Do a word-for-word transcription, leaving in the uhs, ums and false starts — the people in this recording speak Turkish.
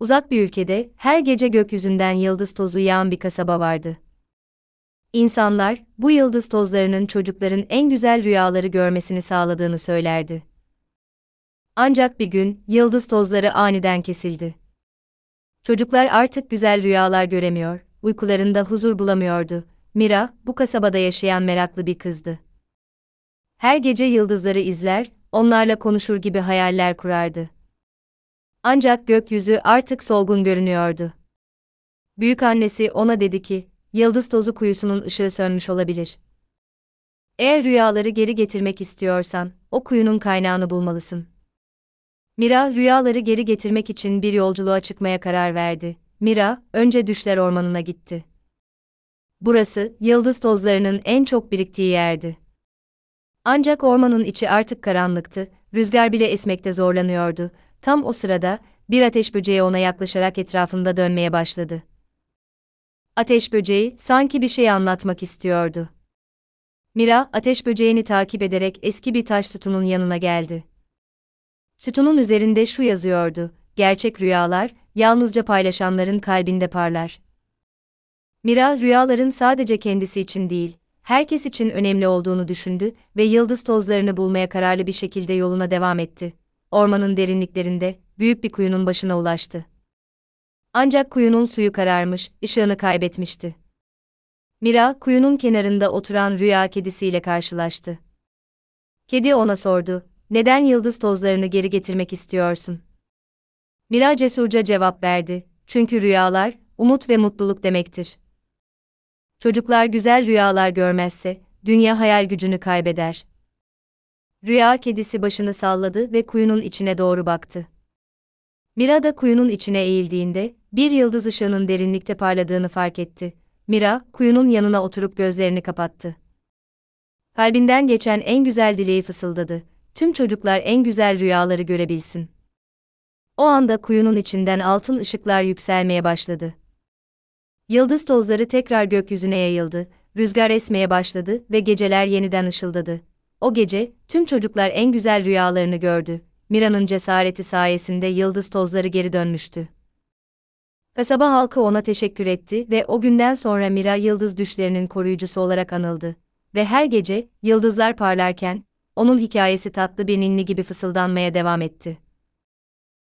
Uzak bir ülkede her gece gökyüzünden yıldız tozu yağan bir kasaba vardı. İnsanlar, bu yıldız tozlarının çocukların en güzel rüyaları görmesini sağladığını söylerdi. Ancak bir gün, yıldız tozları aniden kesildi. Çocuklar artık güzel rüyalar göremiyor, uykularında huzur bulamıyordu. Mira, bu kasabada yaşayan meraklı bir kızdı. Her gece yıldızları izler, onlarla konuşur gibi hayaller kurardı. Ancak gökyüzü artık solgun görünüyordu. Büyükannesi ona dedi ki, yıldız tozu kuyusunun ışığı sönmüş olabilir. Eğer rüyaları geri getirmek istiyorsan, o kuyunun kaynağını bulmalısın. Mira, rüyaları geri getirmek için bir yolculuğa çıkmaya karar verdi. Mira, önce Düşler Ormanı'na gitti. Burası, yıldız tozlarının en çok biriktiği yerdi. Ancak ormanın içi artık karanlıktı, rüzgar bile esmekte zorlanıyordu. Tam o sırada, bir ateş böceği ona yaklaşarak etrafında dönmeye başladı. Ateş böceği, sanki bir şey anlatmak istiyordu. Mira, ateş böceğini takip ederek eski bir taş sütunun yanına geldi. Sütunun üzerinde şu yazıyordu: gerçek rüyalar, yalnızca paylaşanların kalbinde parlar. Mira, rüyaların sadece kendisi için değil, herkes için önemli olduğunu düşündü ve yıldız tozlarını bulmaya kararlı bir şekilde yoluna devam etti. Ormanın derinliklerinde, büyük bir kuyunun başına ulaştı. Ancak kuyunun suyu kararmış, ışığını kaybetmişti. Mira, kuyunun kenarında oturan rüya kedisiyle karşılaştı. Kedi ona sordu, neden yıldız tozlarını geri getirmek istiyorsun? Mira cesurca cevap verdi, çünkü rüyalar, umut ve mutluluk demektir. Çocuklar güzel rüyalar görmezse, dünya hayal gücünü kaybeder. Rüya kedisi başını salladı ve kuyunun içine doğru baktı. Mira da kuyunun içine eğildiğinde, bir yıldız ışığının derinlikte parladığını fark etti. Mira, kuyunun yanına oturup gözlerini kapattı. Kalbinden geçen en güzel dileği fısıldadı. Tüm çocuklar en güzel rüyaları görebilsin. O anda kuyunun içinden altın ışıklar yükselmeye başladı. Yıldız tozları tekrar gökyüzüne yayıldı, rüzgar esmeye başladı ve geceler yeniden ışıldadı. O gece, tüm çocuklar en güzel rüyalarını gördü. Mira'nın cesareti sayesinde yıldız tozları geri dönmüştü. Kasaba halkı ona teşekkür etti ve o günden sonra Mira yıldız düşlerinin koruyucusu olarak anıldı. Ve her gece, yıldızlar parlarken, onun hikayesi tatlı bir ninni gibi fısıldanmaya devam etti.